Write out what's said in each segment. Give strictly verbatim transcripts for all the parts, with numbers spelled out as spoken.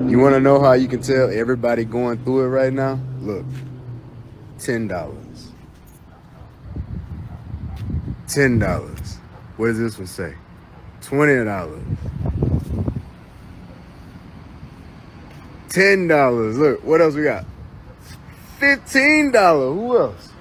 You want to know how you can tell everybody going through it right now? Look, ten dollars. ten dollars. What does this one say? twenty dollars. ten dollars. Look, what else we got? fifteen dollars. Who else?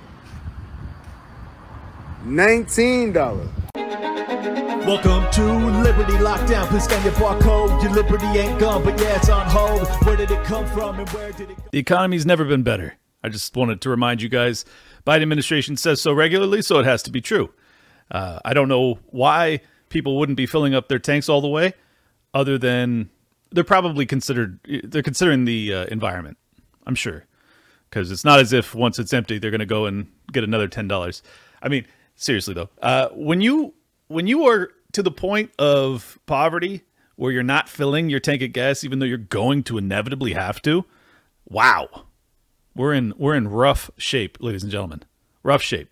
nineteen dollars. Welcome to Liberty Lockdown. Please scan your barcode. Your liberty ain't gone, but yeah, it's on hold. Where did it come from and where did it go? The economy's never been better. I just wanted to remind you guys, Biden administration says so regularly, so it has to be true. Uh, I don't know why people wouldn't be filling up their tanks all the way, other than they're probably considered, they're considering the uh, environment, I'm sure. Because it's not as if once it's empty, they're going to go and get another ten dollars. I mean, seriously though, uh, when you when you are to the point of poverty where you're not filling your tank of gas, even though you're going to inevitably have to, wow, we're in we're in rough shape, ladies and gentlemen, rough shape.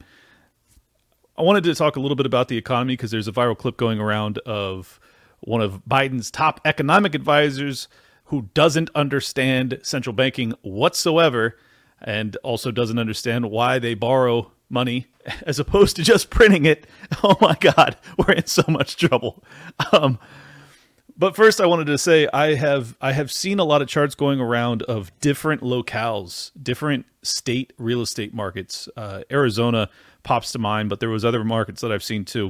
I wanted to talk a little bit about the economy because there's a viral clip going around of one of Biden's top economic advisors who doesn't understand central banking whatsoever, and also doesn't understand why they borrow money as opposed to just printing it. Oh my God, we're in so much trouble. Um, but first, I wanted to say I have I have seen a lot of charts going around of different locales, different state real estate markets. Uh, Arizona pops to mind, but there was other markets that I've seen too,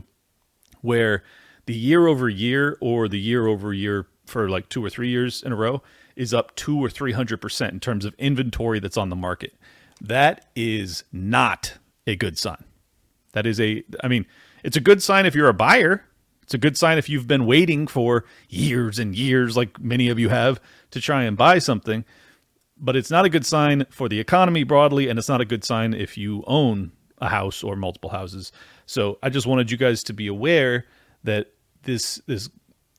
where the year over year or the year over year for like two or three years in a row is up two or three hundred percent in terms of inventory that's on the market. That is not a good sign. That is a, I mean, it's a good sign if you're a buyer. It's a good sign if you've been waiting for years and years, like many of you have, to try and buy something. But it's not a good sign for the economy broadly, and it's not a good sign if you own a house or multiple houses. So I just wanted you guys to be aware that this this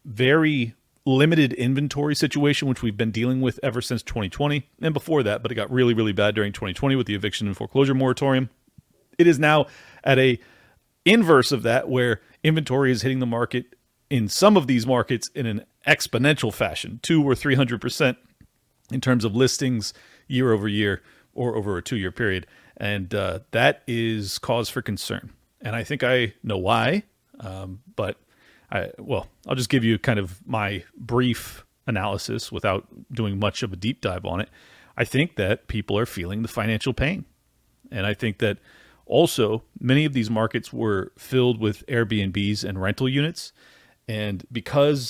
very limited inventory situation, which we've been dealing with ever since twenty twenty and before that, but it got really, really bad during twenty twenty with the eviction and foreclosure moratorium. It is now at a inverse of that, where inventory is hitting the market in some of these markets in an exponential fashion, two or three hundred percent in terms of listings year over year or over a two-year period. And uh, that is cause for concern. And I think I know why, um, but I, well, I'll just give you kind of my brief analysis without doing much of a deep dive on it. I think that people are feeling the financial pain. And I think that also many of these markets were filled with Airbnbs and rental units. And because,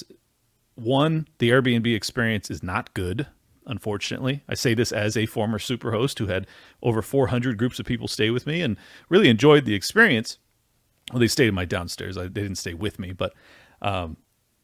one, the Airbnb experience is not good, unfortunately. I say this as a former superhost who had over four hundred groups of people stay with me and really enjoyed the experience. Well, they stayed in my downstairs. I, they didn't stay with me, but um,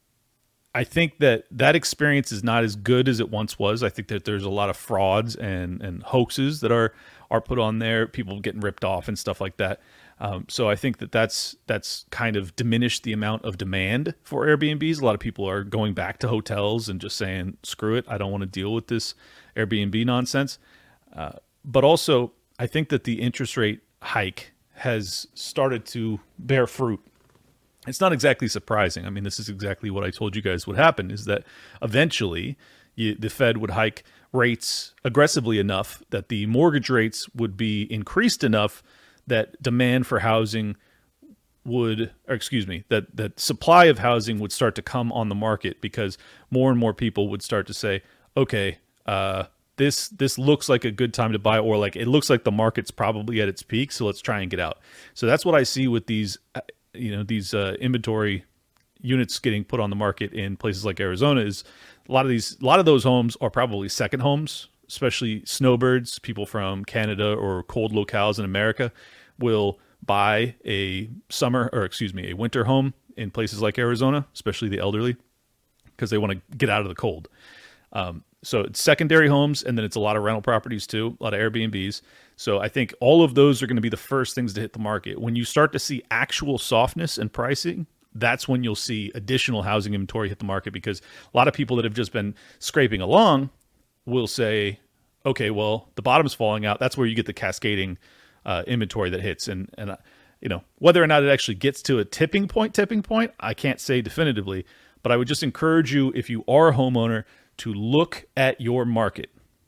I think that that experience is not as good as it once was. I think that there's a lot of frauds and, and hoaxes that are are put on there, people getting ripped off and stuff like that. Um, so I think that that's that's kind of diminished the amount of demand for Airbnbs. A lot of people are going back to hotels and just saying, screw it, I don't want to deal with this Airbnb nonsense. Uh, but also, I think that the interest rate hike has started to bear fruit. It's not exactly surprising. I mean, this is exactly what I told you guys would happen, is that eventually you, the Fed would hike rates aggressively enough that the mortgage rates would be increased enough that demand for housing would, or excuse me, that, that supply of housing would start to come on the market, because more and more people would start to say, okay, uh, This this looks like a good time to buy, or like it looks like the market's probably at its peak, so let's try and get out. So that's what I see with these, you know, these uh, inventory units getting put on the market in places like Arizona. Is a lot of these, a lot of those homes are probably second homes, especially snowbirds. People from Canada or cold locales in America will buy a summer, or excuse me, a winter home in places like Arizona, especially the elderly, because they want to get out of the cold. Um, So it's secondary homes, and then it's a lot of rental properties too, a lot of Airbnbs. So I think all of those are going to be the first things to hit the market. When you start to see actual softness in pricing, that's when you'll see additional housing inventory hit the market, because a lot of people that have just been scraping along will say, okay, well, the bottom's falling out. That's where you get the cascading uh, inventory that hits. And, and uh, you know, whether or not it actually gets to a tipping point, tipping point, I can't say definitively, but I would just encourage you, if you are a homeowner, to look at your market.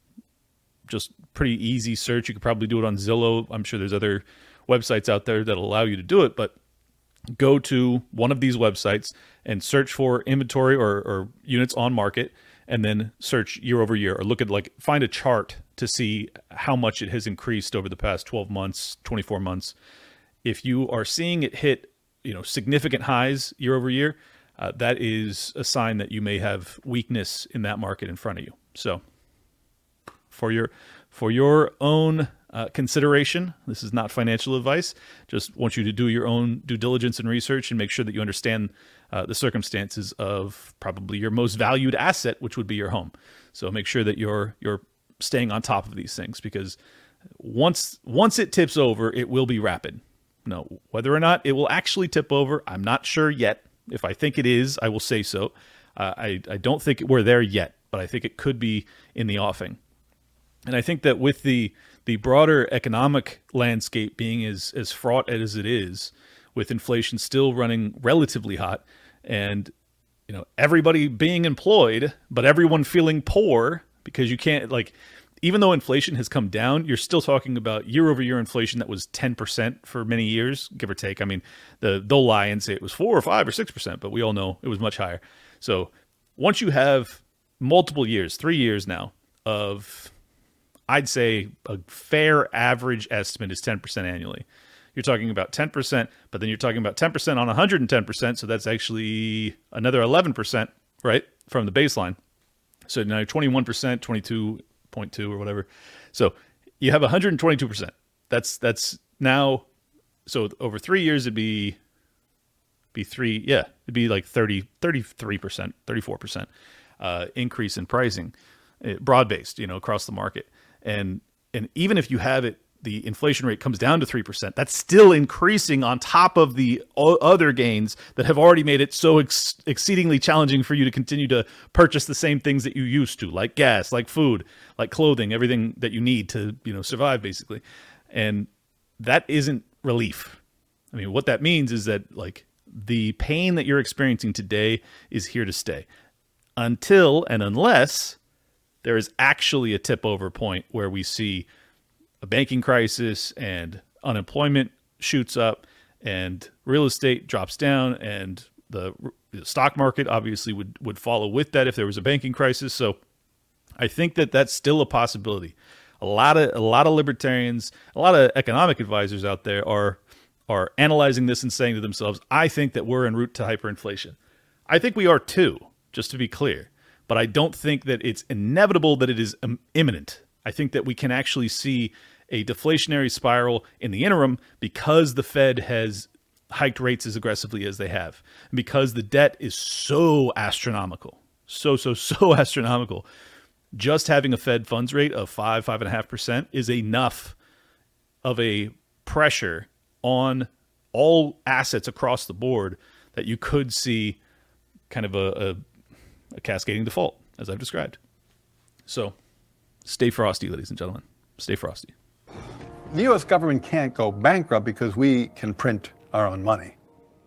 Just pretty easy search. You could probably do it on Zillow. I'm sure there's other websites out there that'll allow you to do it, but go to one of these websites and search for inventory or, or units on market, and then search year over year, or look at like find a chart to see how much it has increased over the past twelve months, twenty-four months. If you are seeing it hit, you know, significant highs year over year, uh, that is a sign that you may have weakness in that market in front of you. So for your for your own uh, consideration, this is not financial advice. Just want you to do your own due diligence and research and make sure that you understand uh, the circumstances of probably your most valued asset, which would be your home. So make sure that you're you're staying on top of these things, because once once it tips over, it will be rapid. No, whether or not it will actually tip over, I'm not sure yet. If I think it is, I will say so. Uh, I, I don't think we're there yet, but I think it could be in the offing. And I think that with the the broader economic landscape being as, as fraught as it is, with inflation still running relatively hot, and you know everybody being employed, but everyone feeling poor because you can't, like, even though inflation has come down, you're still talking about year over year inflation that was ten percent for many years, give or take. I mean, the, they'll lie and say it was four or five or six percent, but we all know it was much higher. So once you have multiple years, three years now of, I'd say a fair average estimate is ten percent annually. You're talking about ten percent, but then you're talking about ten percent on one hundred ten percent. So that's actually another eleven percent, right, from the baseline. So now you're twenty-one percent, twenty-two point two or whatever. So you have one hundred twenty-two percent. That's that's now, so over three years, it'd be, be three, yeah, it'd be like thirty, thirty-three percent, thirty-four percent uh, increase in pricing, broad-based, you know, across the market. And and even if you have it, the inflation rate comes down to three percent, that's still increasing on top of the other gains that have already made it so ex- exceedingly challenging for you to continue to purchase the same things that you used to, like gas, like food, like clothing, everything that you need to, you know, survive, basically. And that isn't relief. I mean, what that means is that, like, the pain that you're experiencing today is here to stay until and unless there is actually a tip over point where we see a banking crisis and unemployment shoots up and real estate drops down, and the, the stock market obviously would, would follow with that if there was a banking crisis. So I think that that's still a possibility. A lot of, a lot of libertarians, a lot of economic advisors out there are, are analyzing this and saying to themselves, I think that we're en route to hyperinflation. I think we are too, just to be clear, but I don't think that it's inevitable that it is um, imminent. I think that we can actually see a deflationary spiral in the interim because the Fed has hiked rates as aggressively as they have, and because the debt is so astronomical, so, so, so astronomical. Just having a Fed funds rate of five, five and a half percent is enough of a pressure on all assets across the board that you could see kind of a, a, a cascading default, as I've described. So stay frosty, ladies and gentlemen. Stay frosty. The U S government can't go bankrupt because we can print our own money.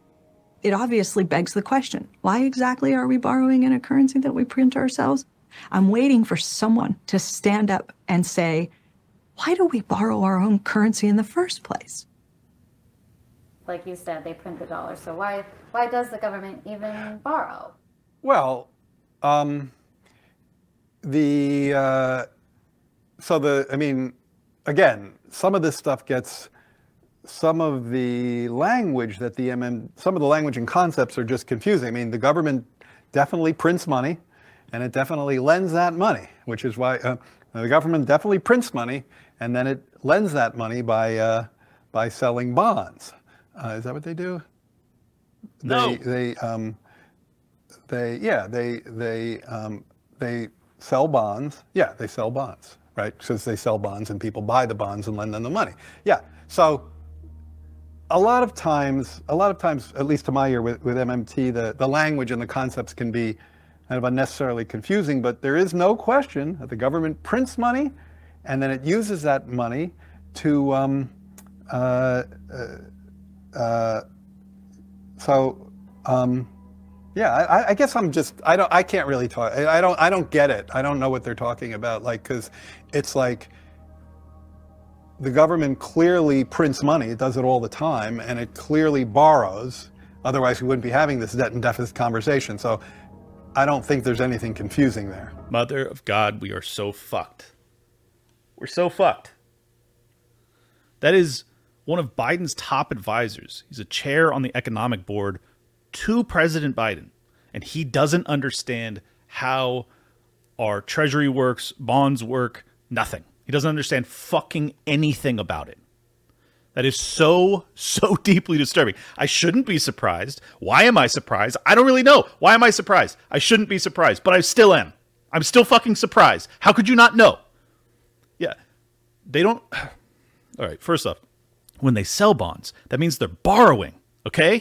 It obviously begs the question, why exactly are we borrowing in a currency that we print ourselves? I'm waiting for someone to stand up and say, why do we borrow our own currency in the first place? Like you said, they print the dollar. So why why does the government even borrow? Well, um, the uh, so the I mean, again, some of this stuff gets, some of the language that the M M, some of the language and concepts are just confusing. I mean, the government definitely prints money, and it definitely lends that money, which is why uh, the government definitely prints money, and then it lends that money by uh, by selling bonds. Uh, is that what they do? No. They they um, they yeah they they um, they sell bonds. Yeah, they sell bonds, right? Because they sell bonds and people buy the bonds and lend them the money. Yeah. So a lot of times, a lot of times, at least to my ear with, with M M T, the, the language and the concepts can be kind of unnecessarily confusing, but there is no question that the government prints money and then it uses that money to, um, uh, uh, uh, so, um, Yeah, I, I guess I'm just I don't I can't really talk. I don't I don't get it. I don't know what they're talking about. Like, because it's like the government clearly prints money. It does it all the time, and it clearly borrows. Otherwise, we wouldn't be having this debt and deficit conversation. So I don't think there's anything confusing there. Mother of God, we are so fucked. We're so fucked. That is one of Biden's top advisors. He's a chair on the economic board to President Biden, and he doesn't understand how our treasury works, bonds work, nothing. He doesn't understand fucking anything about it. That is so, so deeply disturbing. I shouldn't be surprised. Why am I surprised? I don't really know. Why am I surprised? I shouldn't be surprised, but I still am. I'm still fucking surprised. How could you not know? Yeah, they don't... All right, first off, when they sell bonds, that means they're borrowing, okay?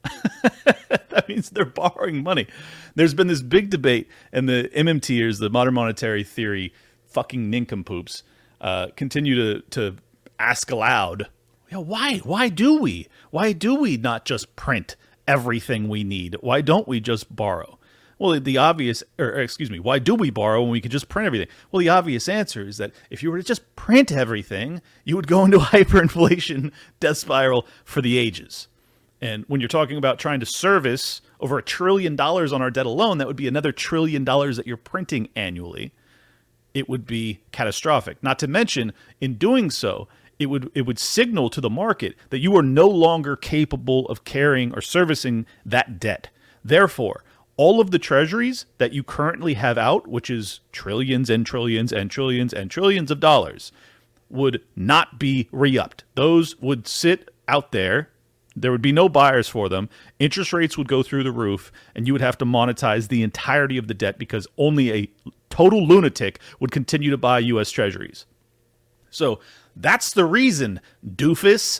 That means they're borrowing money. There's been this big debate, and the M M Ters, the modern monetary theory fucking nincompoops, uh, continue to, to ask aloud, you know, why? Why do we? Why do we not just print everything we need? Why don't we just borrow? Well, the obvious, or excuse me, why do we borrow when we can just print everything? Well, the obvious answer is that if you were to just print everything, you would go into a hyperinflation death spiral for the ages. And when you're talking about trying to service over a trillion dollars on our debt alone, that would be another trillion dollars that you're printing annually. It would be catastrophic. Not to mention, in doing so, it would it would signal to the market that you are no longer capable of carrying or servicing that debt. Therefore, all of the treasuries that you currently have out, which is trillions and trillions and trillions and trillions of dollars, would not be re-upped. Those would sit out there. There would be no buyers for them. Interest rates would go through the roof, and you would have to monetize the entirety of the debt because only a total lunatic would continue to buy U S treasuries. So that's the reason, doofus.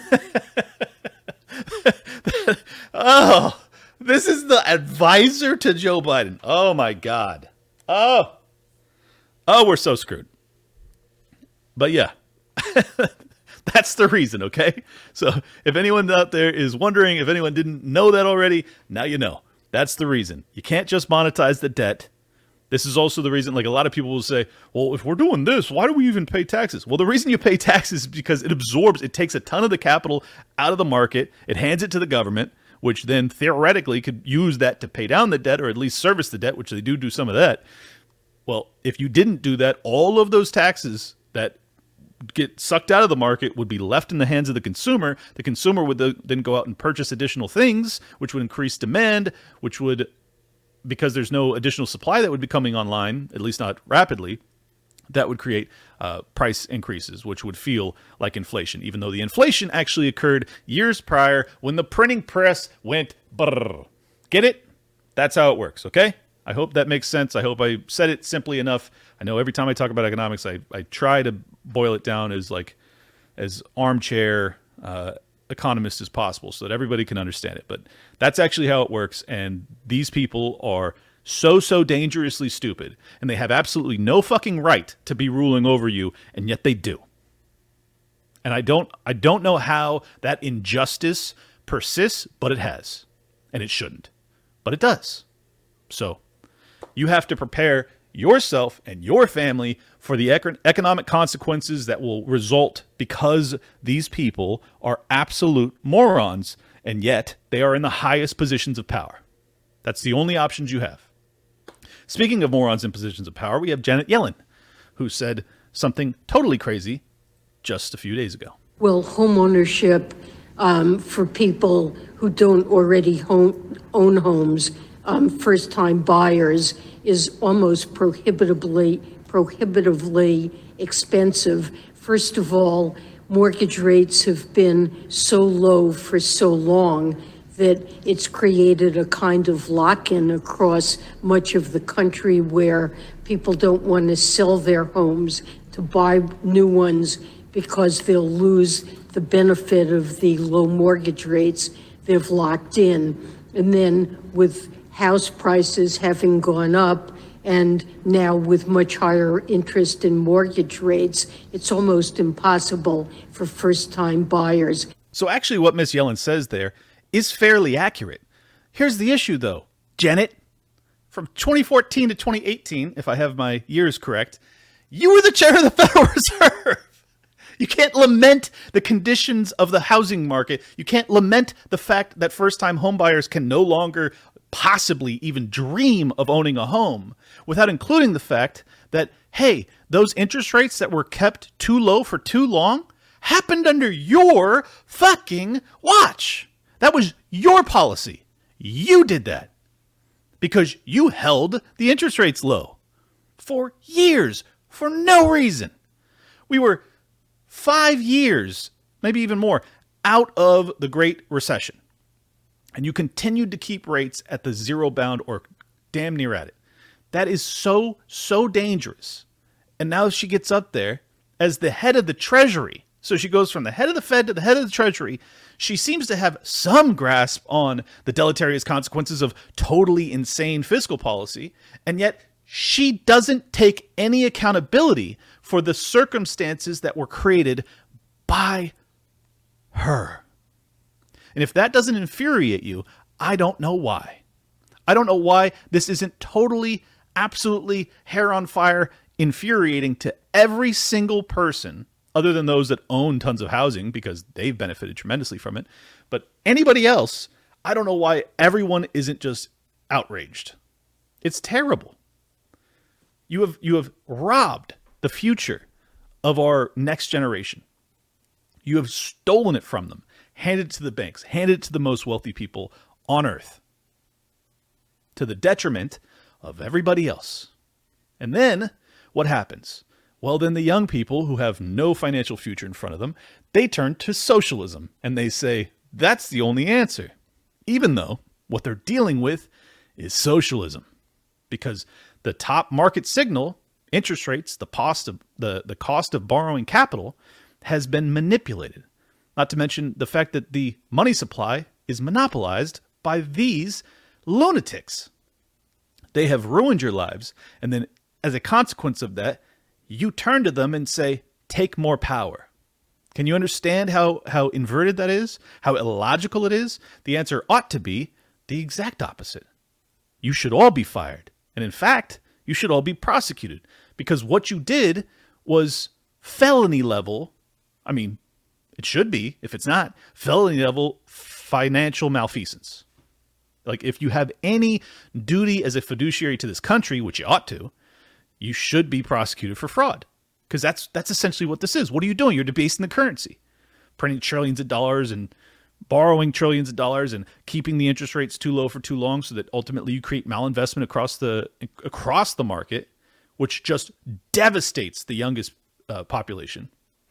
Oh, this is the advisor to Joe Biden. Oh, my God. Oh. Oh, we're so screwed. But yeah, that's the reason, okay? So if anyone out there is wondering, if anyone didn't know that already, now you know. That's the reason. You can't just monetize the debt. This is also the reason, like a lot of people will say, well, if we're doing this, why do we even pay taxes? Well, the reason you pay taxes is because it absorbs, it takes a ton of the capital out of the market, it hands it to the government, which then theoretically could use that to pay down the debt or at least service the debt, which they do do some of that. Well, if you didn't do that, all of those taxes that get sucked out of the market would be left in the hands of the consumer. The consumer would then go out and purchase additional things, which would increase demand, which would, because there's no additional supply that would be coming online, at least not rapidly, that would create uh, price increases, which would feel like inflation, even though the inflation actually occurred years prior when the printing press went brrr. Get it? That's how it works, okay? I hope that makes sense. I hope I said it simply enough. I know every time I talk about economics, I, I try to boil it down as like as armchair uh, economist as possible so that everybody can understand it. But that's actually how it works, and these people are so, so dangerously stupid, and they have absolutely no fucking right to be ruling over you, and yet they do. And I don't I don't know how that injustice persists, but it has. And it shouldn't. But it does. So you have to prepare yourself and your family for the econ- economic consequences that will result because these people are absolute morons, and yet they are in the highest positions of power. That's the only options you have. Speaking of morons in positions of power, we have Janet Yellen, who said something totally crazy just a few days ago. Well, homeownership um, for people who don't already home, own homes, um, first-time buyers, is almost prohibitively, prohibitively expensive. First of all, mortgage rates have been so low for so long that it's created a kind of lock-in across much of the country where people don't want to sell their homes to buy new ones because they'll lose the benefit of the low mortgage rates they've locked in. And then with house prices having gone up, and now with much higher interest in mortgage rates, it's almost impossible for first-time buyers. So actually what Miss Yellen says there is fairly accurate. Here's the issue, though. Janet, from twenty fourteen to twenty eighteen, if I have my years correct, you were the chair of the Federal Reserve. You can't lament the conditions of the housing market. You can't lament the fact that first-time homebuyers can no longer possibly even dream of owning a home without including the fact that, hey, those interest rates that were kept too low for too long happened under your fucking watch. That was your policy. You did that because you held the interest rates low for years for no reason. We were five years, maybe even more, out of the Great Recession. And you continued to keep rates at the zero bound or damn near at it. That is so, so dangerous. And now she gets up there as the head of the Treasury. So she goes from the head of the Fed to the head of the Treasury. She seems to have some grasp on the deleterious consequences of totally insane fiscal policy. And yet she doesn't take any accountability for the circumstances that were created by her. And if that doesn't infuriate you, I don't know why. I don't know why this isn't totally, absolutely hair on fire, infuriating to every single person other than those that own tons of housing because they've benefited tremendously from it. But anybody else, I don't know why everyone isn't just outraged. It's terrible. You have you have robbed the future of our next generation. You have stolen it from them, handed it to the banks, handed it to the most wealthy people on earth, to the detriment of everybody else. And then what happens? Well, then the young people who have no financial future in front of them, they turn to socialism and they say, that's the only answer. Even though what they're dealing with is socialism. Because the top market signal, interest rates, the cost of the, the cost of borrowing capital, has been manipulated. Not to mention the fact that the money supply is monopolized by these lunatics. They have ruined your lives. And then as a consequence of that, you turn to them and say, take more power. Can you understand how, how inverted that is? How illogical it is? The answer ought to be the exact opposite. You should all be fired. And in fact, you should all be prosecuted because what you did was felony level. I mean, it should be, if it's not, felony level financial malfeasance. Like if you have any duty as a fiduciary to this country, which you ought to, you should be prosecuted for fraud because that's that's essentially what this is. What are you doing? You're debasing the currency, printing trillions of dollars and borrowing trillions of dollars and keeping the interest rates too low for too long so that ultimately you create malinvestment across the across the market, which just devastates the youngest uh, population.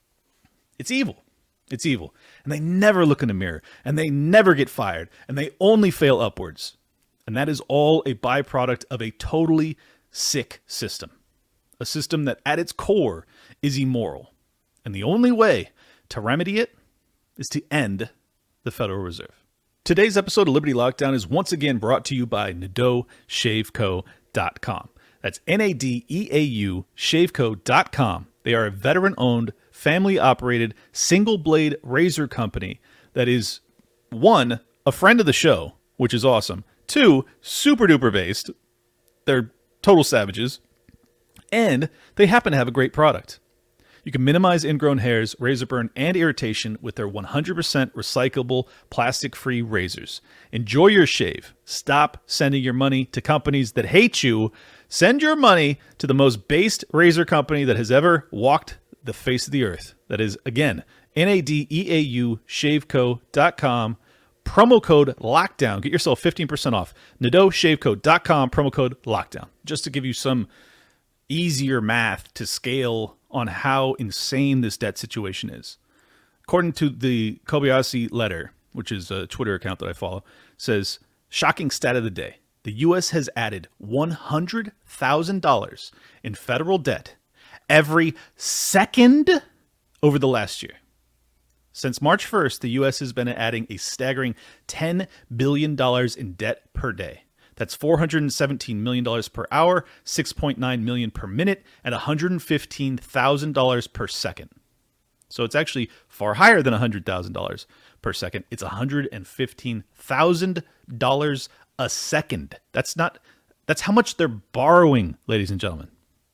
It's evil. It's evil. And they never look in the mirror and they never get fired and they only fail upwards. And that is all a byproduct of a totally sick system, a system that at its core is immoral. And the only way to remedy it is to end the Federal Reserve. Today's episode of Liberty Lockdown is once again brought to you by Nadeau Shave Co dot com. That's N A D E A U Shave Co dot com. They are a veteran-owned, family-operated, single-blade razor company that is, one, a friend of the show, which is awesome. Two, super-duper based. They're total savages, and they happen to have a great product. You can minimize ingrown hairs, razor burn, and irritation with their one hundred percent recyclable, plastic-free razors. Enjoy your shave. Stop sending your money to companies that hate you. Send your money to the most based razor company that has ever walked the face of the earth. That is, again, N A D E A U Shave Co dot com. Promo code LOCKDOWN. Get yourself fifteen percent off. Nadeau Shave Co dot com. Promo code LOCKDOWN. Just to give you some easier math to scale on how insane this debt situation is. According to the Kobayashi letter, which is a Twitter account that I follow, says, shocking stat of the day. The U S has added one hundred thousand dollars in federal debt every second over the last year. Since March first, the U S has been adding a staggering ten billion dollars in debt per day. That's four hundred seventeen million dollars per hour, six point nine million dollars per minute, and one hundred fifteen thousand dollars per second. So it's actually far higher than one hundred thousand dollars per second. It's one hundred fifteen thousand dollars a second. That's not, that's how much they're borrowing, ladies and gentlemen.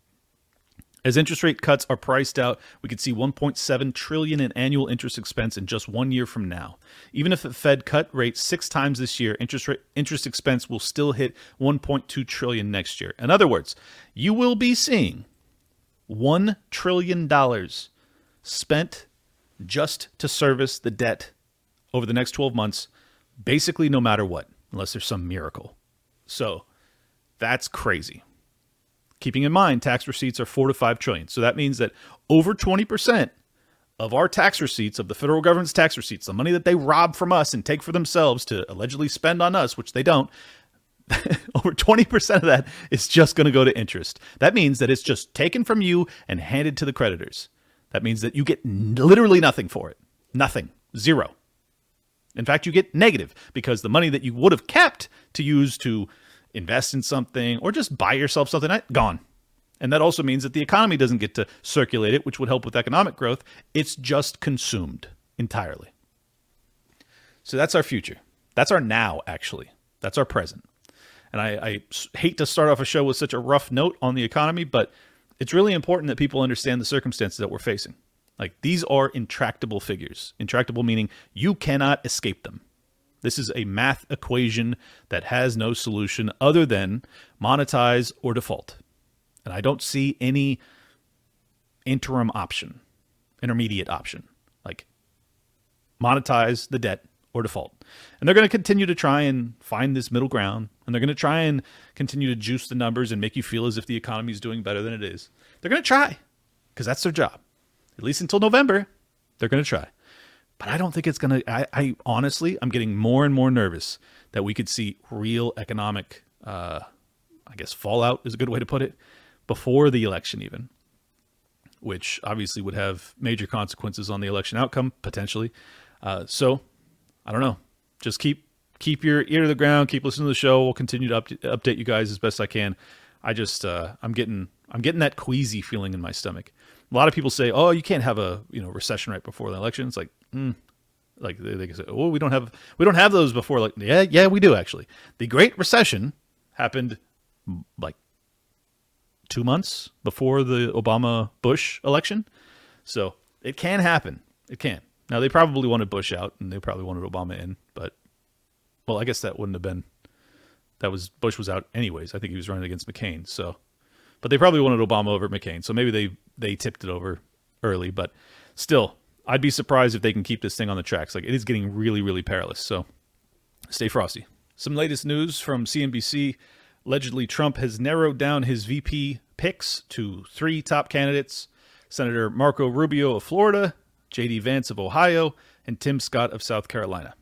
As interest rate cuts are priced out, we could see one point seven trillion dollars in annual interest expense in just one year from now. Even if the Fed cut rates six times this year, interest rate, interest expense will still hit one point two trillion dollars next year. In other words, you will be seeing one trillion dollars spent just to service the debt over the next twelve months, basically no matter what, unless there's some miracle. So that's crazy. Keeping in mind, tax receipts are four to five trillion. So that means that over twenty percent of our tax receipts, of the federal government's tax receipts, the money that they rob from us and take for themselves to allegedly spend on us, which they don't, over twenty percent of that is just going to go to interest. That means that it's just taken from you and handed to the creditors. That means that you get literally nothing for it. Nothing. Zero. In fact, you get negative because the money that you would have kept to use to invest in something or just buy yourself something, gone. And that also means that the economy doesn't get to circulate it, which would help with economic growth. It's just consumed entirely. So that's our future. That's our now, actually. That's our present. And I, I hate to start off a show with such a rough note on the economy, but it's really important that people understand the circumstances that we're facing. Like, these are intractable figures. Intractable meaning you cannot escape them. This is a math equation that has no solution other than monetize or default. And I don't see any interim option, intermediate option, like monetize the debt or default. And they're going to continue to try and find this middle ground, and they're going to try and continue to juice the numbers and make you feel as if the economy is doing better than it is. They're going to try because that's their job. At least until November, they're going to try. But I don't think it's going to, I, I honestly, I'm getting more and more nervous that we could see real economic, uh, I guess fallout is a good way to put it, before the election even, which obviously would have major consequences on the election outcome, potentially. Uh, so, I don't know. Just keep keep your ear to the ground, keep listening to the show. We'll continue to up, update you guys as best I can. I just, uh, I'm getting, I'm getting that queasy feeling in my stomach. A lot of people say, "Oh, you can't have a you know recession right before the election." It's like, mm. like they, they can say, "Oh, we don't have we don't have those before." Like, yeah, yeah, we do actually. The Great Recession happened like two months before the Obama Bush election, so it can happen. It can. Now they probably wanted Bush out, and they probably wanted Obama in, but well, I guess that wouldn't have been. That was Bush was out anyways. I think he was running against McCain, so. But they probably wanted Obama over McCain, so maybe they, they tipped it over early. But still, I'd be surprised if they can keep this thing on the tracks. Like, it is getting really, really perilous. So stay frosty. Some latest news from C N B C. Allegedly, Trump has narrowed down his V P picks to three top candidates: Senator Marco Rubio of Florida, J D Vance of Ohio, and Tim Scott of South Carolina.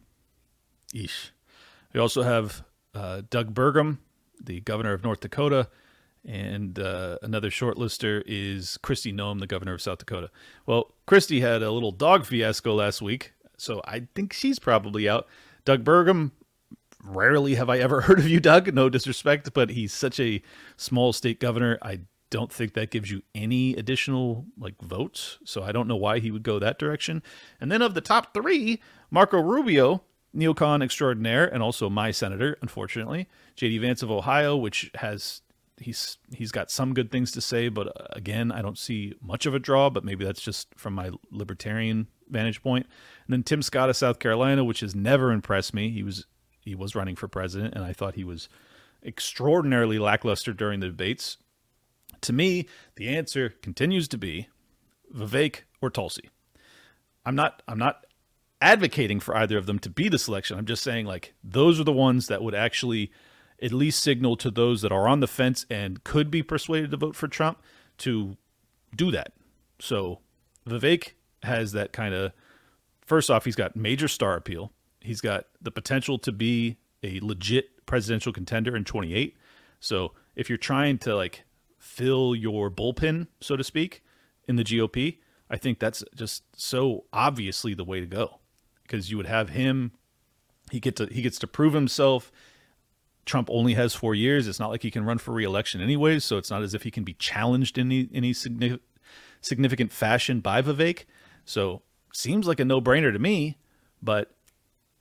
Eesh. We also have uh, Doug Burgum, the governor of North Dakota, and uh, another shortlister is Kristi Noem, the governor of South Dakota. Well, Kristi had a little dog fiasco last week, so I think she's probably out. Doug Burgum, rarely have I ever heard of you, Doug. No disrespect, but he's such a small state governor. I don't think that gives you any additional like votes, so I don't know why he would go that direction. And then of the top three, Marco Rubio, neocon extraordinaire, and also my senator, unfortunately. J D Vance of Ohio, which has... He's he's got some good things to say, but uh, again, I don't see much of a draw, but maybe that's just from my libertarian vantage point. And then Tim Scott of South Carolina, which has never impressed me. He was he was running for president, and I thought he was extraordinarily lackluster during the debates. To me, the answer continues to be Vivek or Tulsi. I'm not I'm not advocating for either of them to be the selection. I'm just saying, like, those are the ones that would actually at least signal to those that are on the fence and could be persuaded to vote for Trump to do that. So Vivek has that kind of, first off, he's got major star appeal. He's got the potential to be a legit presidential contender in twenty-eight. So if you're trying to like fill your bullpen, so to speak, in the G O P, I think that's just so obviously the way to go, because you would have him. He get to he gets to prove himself. Trump only has four years. It's not like he can run for re-election anyways, so it's not as if he can be challenged in any, any significant, significant fashion by Vivek. So seems like a no-brainer to me, but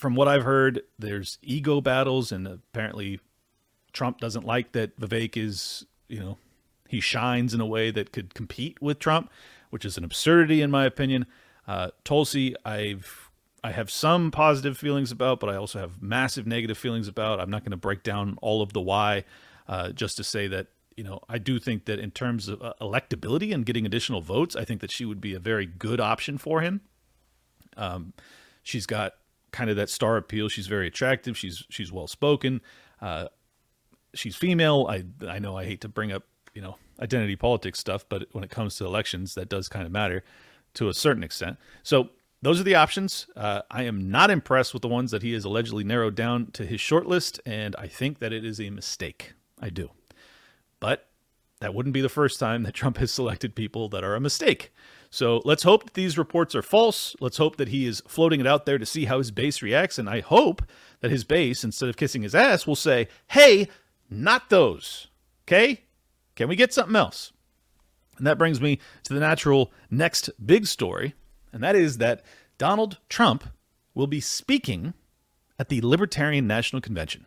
from what I've heard, there's ego battles, and apparently Trump doesn't like that Vivek is, you know, he shines in a way that could compete with Trump, which is an absurdity in my opinion. Uh, Tulsi, I've I have some positive feelings about, but I also have massive negative feelings about. I'm not going to break down all of the why, uh, just to say that, you know, I do think that in terms of uh, electability and getting additional votes, I think that she would be a very good option for him. Um, she's got kind of that star appeal. She's very attractive. She's she's well spoken. Uh, she's female. I I know I hate to bring up, you know, identity politics stuff, but when it comes to elections, that does kind of matter to a certain extent. So those are the options. Uh, I am not impressed with the ones that he has allegedly narrowed down to his short list, and I think that it is a mistake. I do. But that wouldn't be the first time that Trump has selected people that are a mistake. So let's hope that these reports are false. Let's hope that he is floating it out there to see how his base reacts, and I hope that his base, instead of kissing his ass, will say, hey, not those. Okay? Can we get something else? And that brings me to the natural next big story, and that is that Donald Trump will be speaking at the Libertarian National Convention.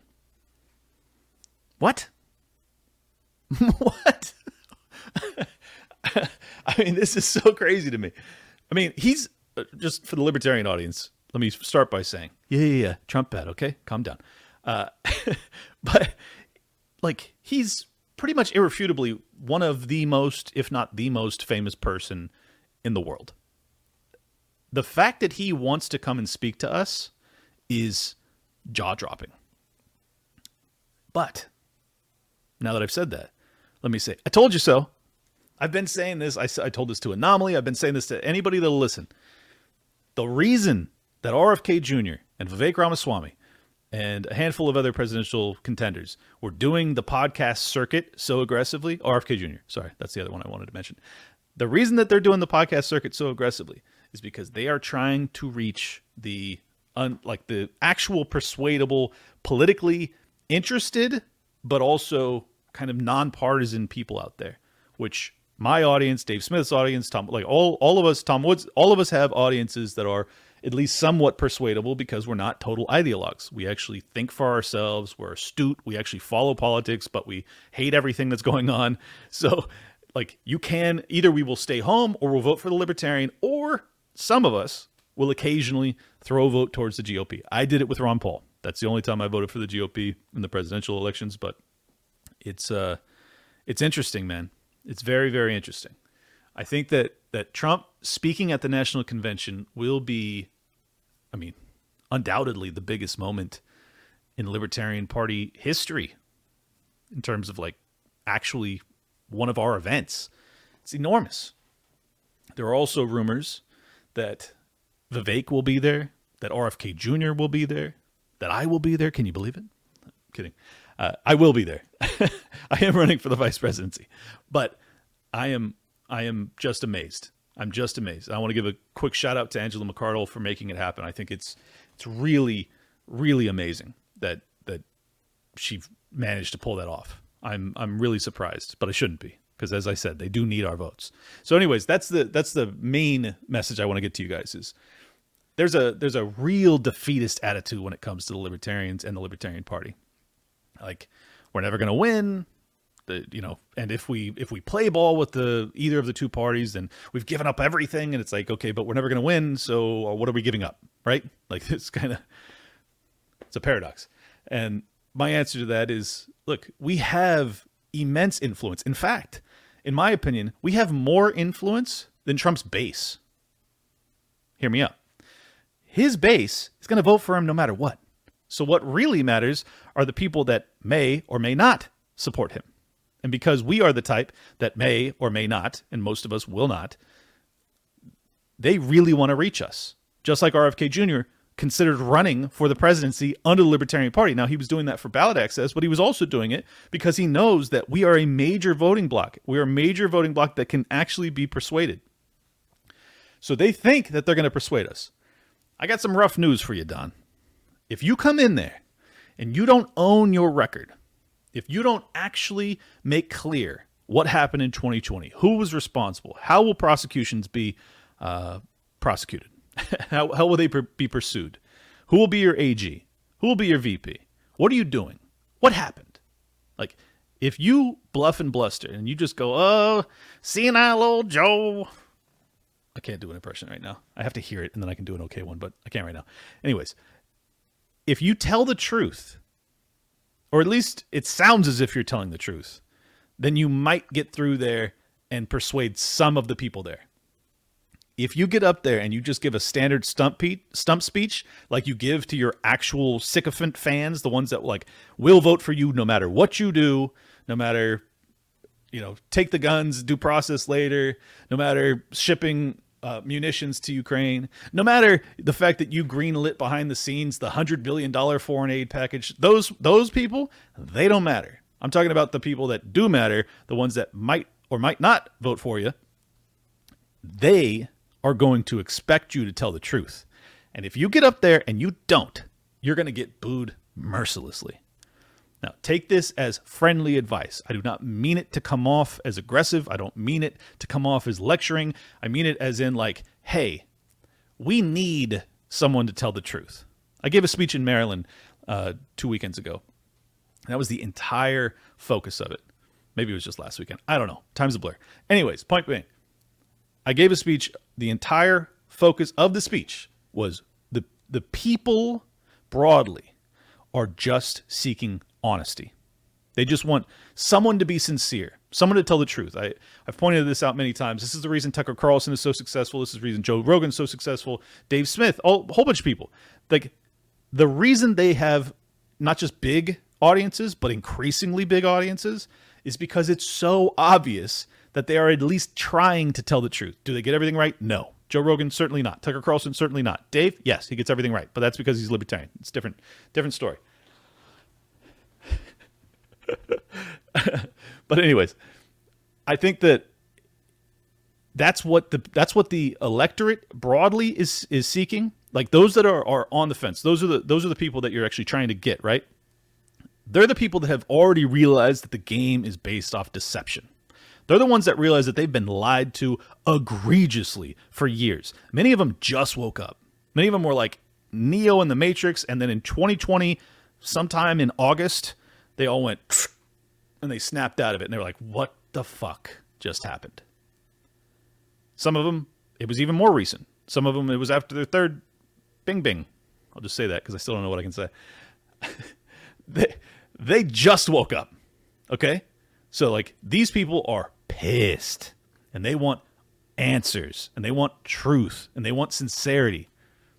What? What? I mean, this is so crazy to me. I mean, he's, uh, just for the Libertarian audience, let me start by saying, yeah, yeah, yeah, Trump bad, okay? Calm down. Uh, but, like, he's pretty much irrefutably one of the most, if not the most famous person in the world. The fact that he wants to come and speak to us is jaw-dropping. But now that I've said that, let me say, I told you so. I've been saying this. I, I told this to Anomaly. I've been saying this to anybody that'll listen. The reason that R F K Junior and Vivek Ramaswamy and a handful of other presidential contenders were doing the podcast circuit so aggressively, R F K Junior, sorry, that's the other one I wanted to mention. The reason that they're doing the podcast circuit so aggressively is because they are trying to reach the un, like the actual persuadable, politically interested, but also kind of nonpartisan people out there, which my audience, Dave Smith's audience, Tom, like all, all of us, Tom Woods, all of us have audiences that are at least somewhat persuadable because we're not total ideologues. We actually think for ourselves. We're astute. We actually follow politics, but we hate everything that's going on. So like you can, either we will stay home or we'll vote for the Libertarian, or some of us will occasionally throw a vote towards the G O P. I did it with Ron Paul. That's the only time I voted for the G O P in the presidential elections, but it's uh, it's interesting, man. It's very, very interesting. I think that, that Trump speaking at the National Convention will be, I mean, undoubtedly the biggest moment in Libertarian Party history in terms of like actually one of our events. It's enormous. There are also rumors that Vivek will be there, that R F K Junior will be there, that I will be there. Can you believe it? I'm kidding. Uh, I will be there. I am running for the vice presidency, but I am I am just amazed. I'm just amazed. I want to give a quick shout out to Angela McArdle for making it happen. I think it's it's really really amazing that that she managed to pull that off. I'm I'm really surprised, but I shouldn't be, because as I said, they do need our votes. So anyways, that's the that's the main message I want to get to you guys is there's a there's a real defeatist attitude when it comes to the Libertarians and the Libertarian Party. Like, we're never going to win, the, you know, and if we if we play ball with the either of the two parties, then we've given up everything, and it's like, okay, but we're never going to win, so what are we giving up, right? Like, it's kind of, it's a paradox. And my answer to that is, look, we have immense influence. In fact, in my opinion, we have more influence than Trump's base. Hear me out. His base is going to vote for him no matter what. So what really matters are the people that may or may not support him. And because we are the type that may or may not, and most of us will not, they really want to reach us. Just like R F K Junior considered running for the presidency under the Libertarian Party. Now, he was doing that for ballot access, but he was also doing it because he knows that we are a major voting bloc. We are a major voting bloc that can actually be persuaded. So they think that they're going to persuade us. I got some rough news for you, Don. If you come in there and you don't own your record, if you don't actually make clear what happened in twenty twenty, who was responsible, how will prosecutions be uh, prosecuted, how, how will they per- be pursued, Who will be your A G? Who will be your V P? What are you doing? What happened? Like, if you bluff and bluster and you just go, oh, senile old Joe. I can't do an impression right now. I have to hear it and then I can do an okay one, but I can't right now. Anyways, if you tell the truth, or at least it sounds as if you're telling the truth, then you might get through there and persuade some of the people there. If you get up there and you just give a standard stump pe- stump speech like you give to your actual sycophant fans, the ones that like will vote for you no matter what you do, no matter, you know, take the guns, due process later, no matter shipping uh, munitions to Ukraine, no matter the fact that you greenlit behind the scenes the one hundred billion dollars foreign aid package, those those people, they don't matter. I'm talking about the people that do matter, the ones that might or might not vote for you. They are going to expect you to tell the truth. And if you get up there and you don't, you're going to get booed mercilessly. Now, take this as friendly advice. I do not mean it to come off as aggressive. I don't mean it to come off as lecturing. I mean it as in like, hey, we need someone to tell the truth. I gave a speech in Maryland uh, two weekends ago. That was the entire focus of it. Maybe it was just last weekend. I don't know. Time's a blur. Anyways, point being, I gave a speech. The entire focus of the speech was the the people broadly are just seeking honesty. They just want someone to be sincere, someone to tell the truth. I, I've pointed this out many times. This is the reason Tucker Carlson is so successful. This is the reason Joe Rogan is so successful. Dave Smith, all, a whole bunch of people. Like, the reason they have not just big audiences, but increasingly big audiences is because it's so obvious that they are at least trying to tell the truth. Do they get everything right? No. Joe Rogan, certainly not. Tucker Carlson, certainly not. Dave, yes, he gets everything right, but that's because he's libertarian. It's different, different story. But anyways, I think that that's what the that's what the electorate broadly is is seeking. Like, those that are, are on the fence, those are the those are the people that you're actually trying to get, right? They're the people that have already realized that the game is based off deception. They're the ones that realize that they've been lied to egregiously for years. Many of them just woke up. Many of them were like Neo in the Matrix, and then in twenty twenty, sometime in August, they all went and they snapped out of it, and they were like, what the fuck just happened? Some of them, it was even more recent. Some of them, it was after their third bing bing. I'll just say that because I still don't know what I can say. they, they just woke up, okay? So, like, these people are pissed, and they want answers, and they want truth, and they want sincerity.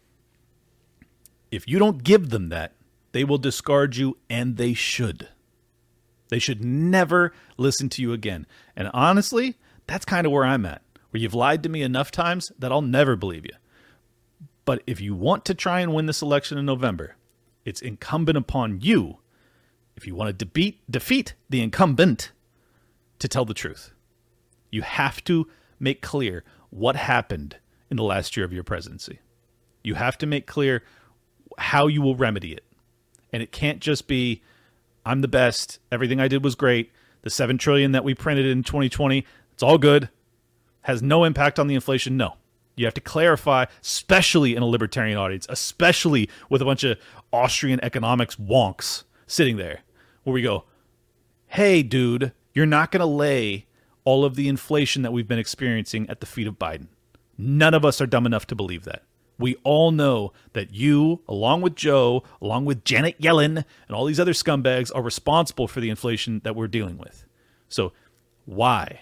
If you don't give them that, they will discard you, and they should. They should never listen to you again. And honestly, that's kind of where I'm at, where you've lied to me enough times that I'll never believe you. But if you want to try and win this election in November, it's incumbent upon you, if you want to defeat, defeat the incumbent, to tell the truth. You have to make clear what happened in the last year of your presidency. You have to make clear how you will remedy it. And it can't just be, I'm the best, everything I did was great, the seven trillion dollars that we printed in twenty twenty, it's all good, has no impact on the inflation. No. You have to clarify, especially in a libertarian audience, especially with a bunch of Austrian economics wonks sitting there, where we go, hey, dude, you're not going to lay all of the inflation that we've been experiencing at the feet of Biden. None of us are dumb enough to believe that. We all know that you, along with Joe, along with Janet Yellen, and all these other scumbags are responsible for the inflation that we're dealing with. So why?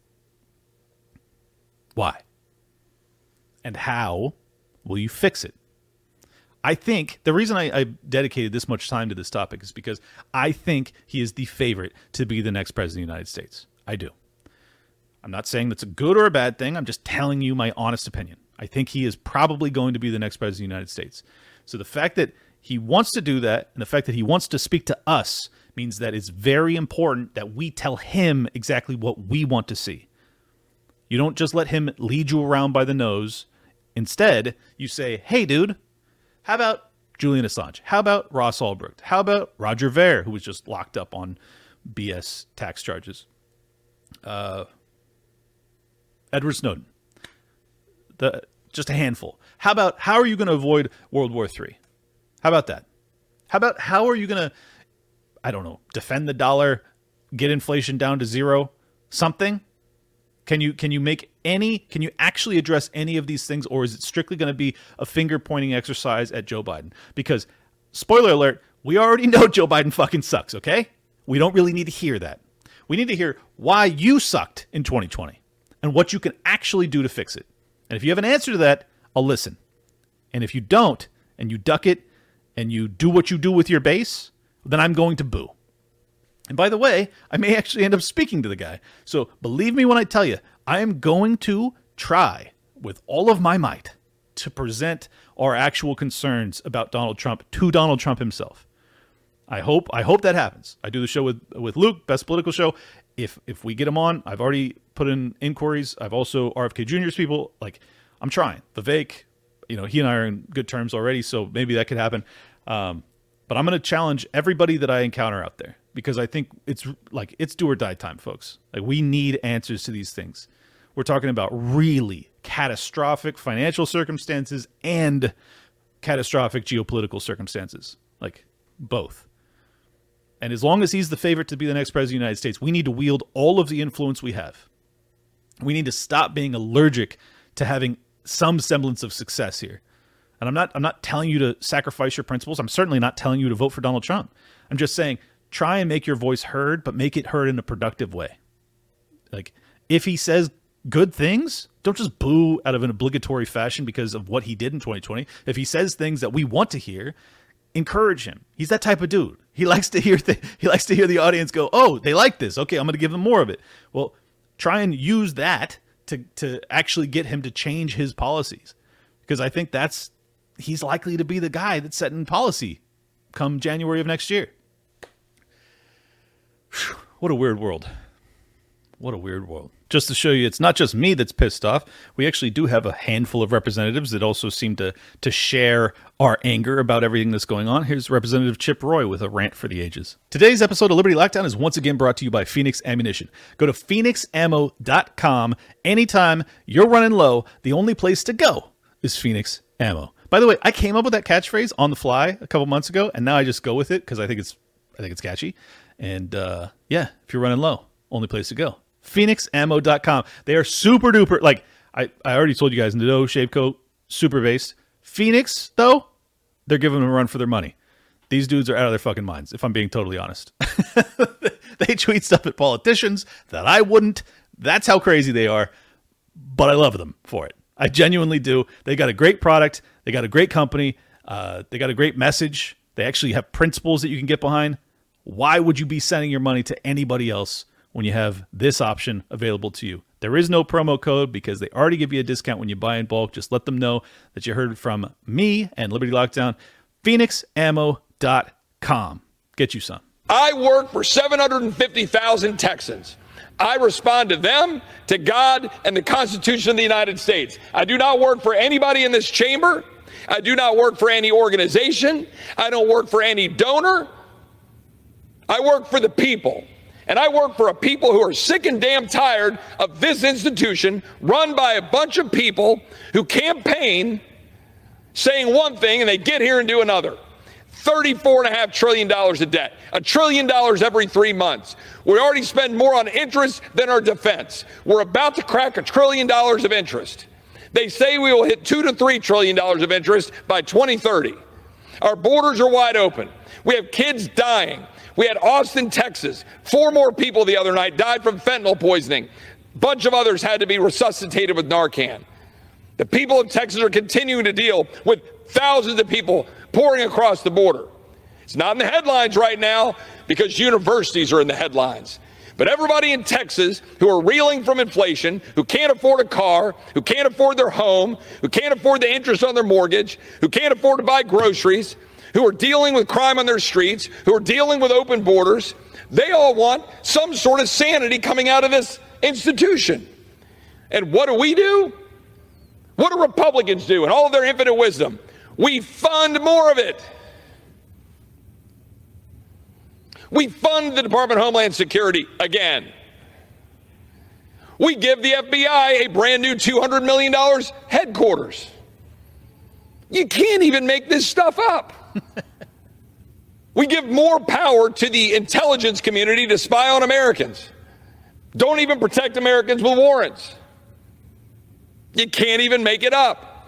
Why? And how will you fix it? I think the reason I, I dedicated this much time to this topic is because I think he is the favorite to be the next president of the United States. I do. I'm not saying that's a good or a bad thing. I'm just telling you my honest opinion. I think he is probably going to be the next president of the United States. So the fact that he wants to do that, and the fact that he wants to speak to us, means that it's very important that we tell him exactly what we want to see. You don't just let him lead you around by the nose. Instead, you say, hey, dude, how about Julian Assange? How about Ross Ulbricht? How about Roger Ver, who was just locked up on B S tax charges? Uh, Edward Snowden. The, just a handful. How about, how are you going to avoid World War Three? How about that? How about how are you going to, I don't know, defend the dollar, get inflation down to zero, something? Can you can you make any, can you actually address any of these things, or is it strictly going to be a finger-pointing exercise at Joe Biden? Because, spoiler alert, we already know Joe Biden fucking sucks, okay? We don't really need to hear that. We need to hear why you sucked in twenty twenty and what you can actually do to fix it. And if you have an answer to that, I'll listen. And if you don't, and you duck it, and you do what you do with your base, then I'm going to boo. And by the way, I may actually end up speaking to the guy. So believe me when I tell you, I am going to try with all of my might to present our actual concerns about Donald Trump to Donald Trump himself. I hope I hope that happens. I do the show with, with Luke, Best Political Show. If if we get him on, I've already put in inquiries. I've also R F K Junior's people. Like, I'm trying. Vivek, you know, he and I are in good terms already, so maybe that could happen. Um, but I'm going to challenge everybody that I encounter out there, because I think it's like it's do or die time, folks. Like, we need answers to these things. We're talking about really catastrophic financial circumstances and catastrophic geopolitical circumstances, like both. And as long as he's the favorite to be the next president of the United States, we need to wield all of the influence we have. We need to stop being allergic to having some semblance of success here. And I'm not I'm not telling you to sacrifice your principles. I'm certainly not telling you to vote for Donald Trump. I'm just saying, try and make your voice heard, but make it heard in a productive way. Like, if he says good things, don't just boo out of an obligatory fashion because of what he did in twenty twenty. If he says things that we want to hear, encourage him. He's that type of dude. He likes to hear th- he likes to hear the audience go, "Oh, they like this. Okay, I'm going to give them more of it." Well, try and use that to to actually get him to change his policies, because I think that's he's likely to be the guy that's setting policy come January of next year. Whew, what a weird world. What a weird world. Just to show you, it's not just me that's pissed off. We actually do have a handful of representatives that also seem to to share our anger about everything that's going on. Here's Representative Chip Roy with a rant for the ages. Today's episode of Liberty Lockdown is once again brought to you by Phoenix Ammunition. Go to phoenix ammo dot com. Anytime you're running low, the only place to go is Phoenix Ammo. By the way, I came up with that catchphrase on the fly a couple months ago, and now I just go with it because I think it's I think it's catchy. And uh, yeah, if you're running low, only place to go. phoenix ammo dot com. They are super duper, like I, I already told you guys, Nadeau, Shapecoat, super based. Phoenix, though, they're giving them a run for their money. These dudes are out of their fucking minds, if I'm being totally honest. They tweet stuff at politicians that I wouldn't. That's how crazy they are. But I love them for it. I genuinely do. They got a great product. They got a great company. Uh, they got a great message. They actually have principles that you can get behind. Why would you be sending your money to anybody else when you have this option available to you? There is no promo code because they already give you a discount when you buy in bulk. Just let them know that you heard from me and Liberty Lockdown. phoenix ammo dot com. Get you some. I work for seven hundred fifty thousand Texans. I respond to them, to God, and the Constitution of the United States. I do not work for anybody in this chamber. I do not work for any organization. I don't work for any donor. I work for the people. And I work for a people who are sick and damn tired of this institution run by a bunch of people who campaign saying one thing and they get here and do another. thirty-four point five trillion dollars of debt, a trillion dollars every three months. We already spend more on interest than our defense. We're about to crack a trillion dollars of interest. They say we will hit two to three trillion dollars of interest by twenty thirty. Our borders are wide open. We have kids dying. We had Austin, Texas. Four more people the other night died from fentanyl poisoning. A bunch of others had to be resuscitated with Narcan. The people of Texas are continuing to deal with thousands of people pouring across the border. It's not in the headlines right now because universities are in the headlines. But everybody in Texas who are reeling from inflation, who can't afford a car, who can't afford their home, who can't afford the interest on their mortgage, who can't afford to buy groceries, who are dealing with crime on their streets, who are dealing with open borders, they all want some sort of sanity coming out of this institution. And what do we do? What do Republicans do in all of their infinite wisdom? We fund more of it. We fund the Department of Homeland Security again. We give the F B I a brand new two hundred million dollars headquarters. You can't even make this stuff up. We give more power to the intelligence community to spy on Americans. Don't even protect Americans with warrants. You can't even make it up.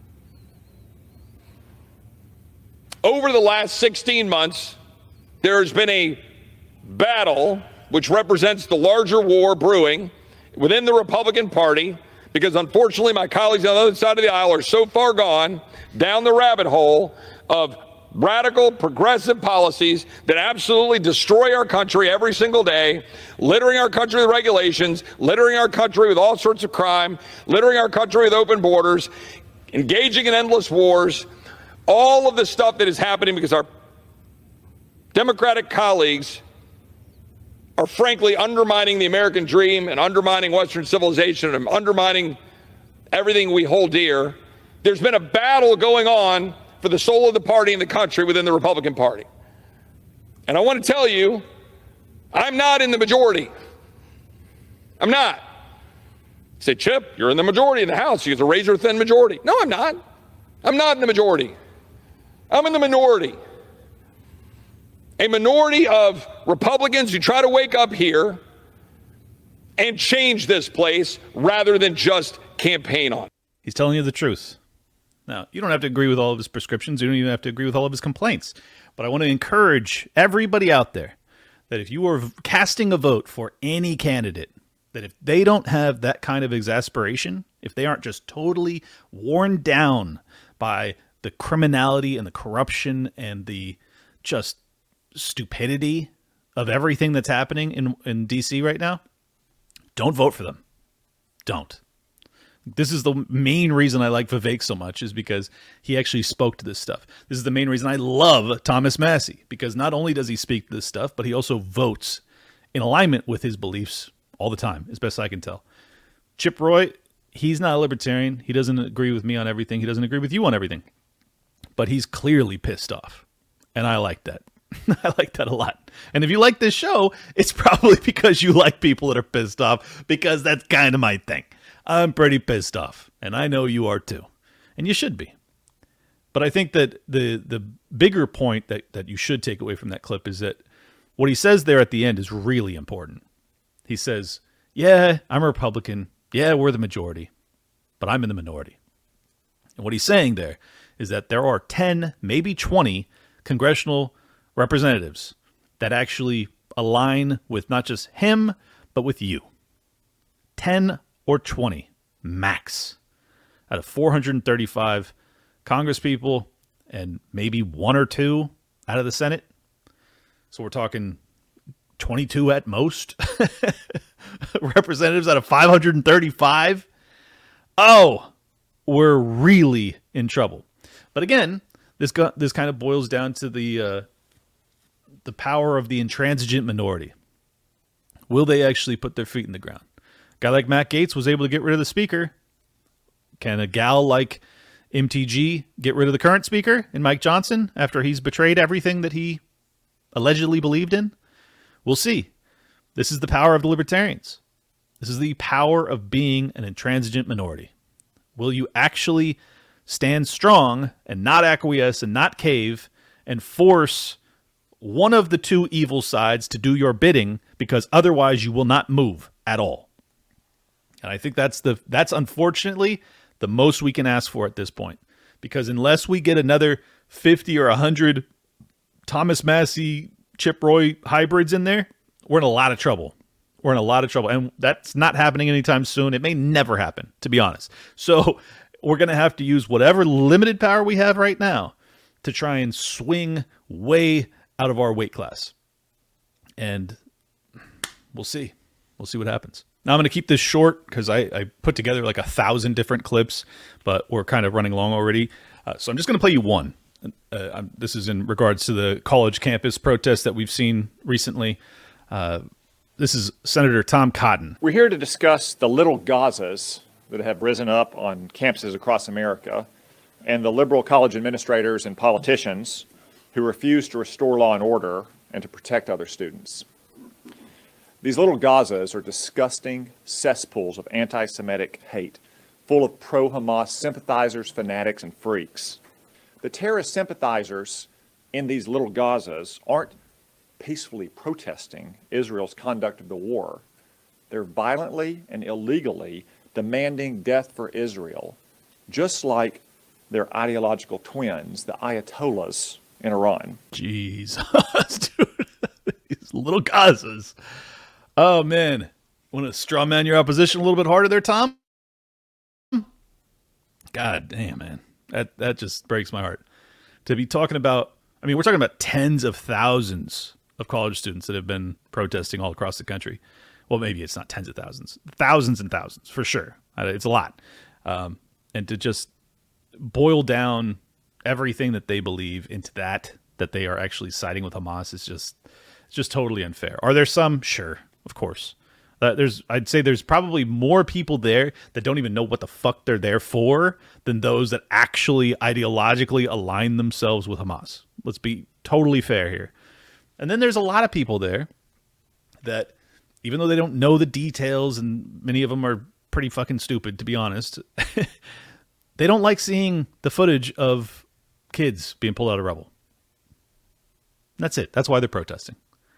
Over the last sixteen months, there has been a battle which represents the larger war brewing within the Republican Party, because unfortunately my colleagues on the other side of the aisle are so far gone down the rabbit hole of radical progressive policies that absolutely destroy our country every single day, littering our country with regulations, littering our country with all sorts of crime, littering our country with open borders, engaging in endless wars, all of the stuff that is happening because our Democratic colleagues are frankly undermining the American dream and undermining Western civilization and undermining everything we hold dear. There's been a battle going on for the soul of the party in the country within the Republican Party. And I want to tell you, I'm not in the majority. I'm not. You say, Chip, you're in the majority in the House. You have a razor-thin majority. No, I'm not. I'm not in the majority. I'm in the minority. A minority of Republicans who try to wake up here and change this place rather than just campaign on. He's telling you the truth. Now, you don't have to agree with all of his prescriptions. You don't even have to agree with all of his complaints. But I want to encourage everybody out there that if you are casting a vote for any candidate, that if they don't have that kind of exasperation, if they aren't just totally worn down by the criminality and the corruption and the just stupidity of everything that's happening in, in D C right now, don't vote for them. Don't. This is the main reason I like Vivek so much, is because he actually spoke to this stuff. This is the main reason I love Thomas Massie, because not only does he speak to this stuff, but he also votes in alignment with his beliefs all the time, as best I can tell. Chip Roy, he's not a libertarian. He doesn't agree with me on everything. He doesn't agree with you on everything. But he's clearly pissed off. And I like that. I like that a lot. And if you like this show, it's probably because you like people that are pissed off, because that's kind of my thing. I'm pretty pissed off, and I know you are too, and you should be. But I think that the the bigger point that, that you should take away from that clip is that what he says there at the end is really important. He says, yeah, I'm a Republican. Yeah, we're the majority, but I'm in the minority. And what he's saying there is that there are ten, maybe twenty congressional representatives that actually align with not just him, but with you. ten or twenty max out of four hundred thirty-five congresspeople and maybe one or two out of the Senate. So we're talking twenty-two at most representatives out of five hundred thirty-five. Oh, we're really in trouble. But again, this go- this kind of boils down to the uh, the power of the intransigent minority. Will they actually put their feet in the ground? A guy like Matt Gaetz was able to get rid of the speaker. Can a gal like M T G get rid of the current speaker in Mike Johnson after he's betrayed everything that he allegedly believed in? We'll see. This is the power of the libertarians. This is the power of being an intransigent minority. Will you actually stand strong and not acquiesce and not cave and force one of the two evil sides to do your bidding, because otherwise you will not move at all? And I think that's the that's unfortunately the most we can ask for at this point. Because unless we get another fifty or one hundred Thomas Massie, Chip Roy hybrids in there, we're in a lot of trouble. We're in a lot of trouble. And that's not happening anytime soon. It may never happen, to be honest. So we're going to have to use whatever limited power we have right now to try and swing way out of our weight class. And we'll see. We'll see what happens. Now, I'm going to keep this short because I, I put together like a thousand different clips, but we're kind of running long already. Uh, so I'm just going to play you one. Uh, I'm, this is in regards to the college campus protests that we've seen recently. Uh, this is Senator Tom Cotton. We're here to discuss the little Gazas that have risen up on campuses across America and the liberal college administrators and politicians who refuse to restore law and order and to protect other students. These little Gazas are disgusting cesspools of anti-Semitic hate, full of pro-Hamas sympathizers, fanatics, and freaks. The terrorist sympathizers in these little Gazas aren't peacefully protesting Israel's conduct of the war. They're violently and illegally demanding death for Israel, just like their ideological twins, the Ayatollahs in Iran. Jesus, dude. These little Gazas. Oh, man. Want to straw man your opposition a little bit harder there, Tom? God damn, man. That, that just breaks my heart. To be talking about, I mean, we're talking about tens of thousands of college students that have been protesting all across the country. Well, maybe it's not tens of thousands. Thousands and thousands, for sure. It's a lot. Um, and to just boil down everything that they believe into that, that they are actually siding with Hamas is just, it's just totally unfair. Are there some? Sure, of course. Uh, there's, I'd say there's probably more people there that don't even know what the fuck they're there for than those that actually ideologically align themselves with Hamas. Let's be totally fair here. And then there's a lot of people there that, even though they don't know the details, and many of them are pretty fucking stupid, to be honest, they don't like seeing the footage of kids being pulled out of rubble. That's it. That's why they're protesting.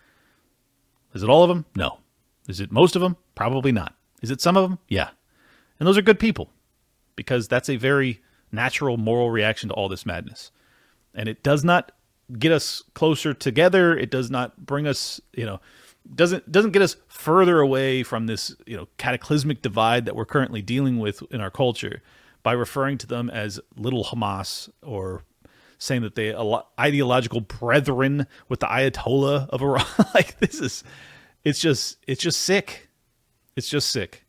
Is it all of them? No. Is it most of them? Probably not. Is it some of them? Yeah. And those are good people, because that's a very natural moral reaction to all this madness. And it does not get us closer together. It does not bring us, you know, doesn't doesn't get us further away from this, you know, cataclysmic divide that we're currently dealing with in our culture by referring to them as little Hamas, or saying that they are ideological brethren with the Ayatollah of Iran. Like, this is, it's just, it's just sick. It's just sick.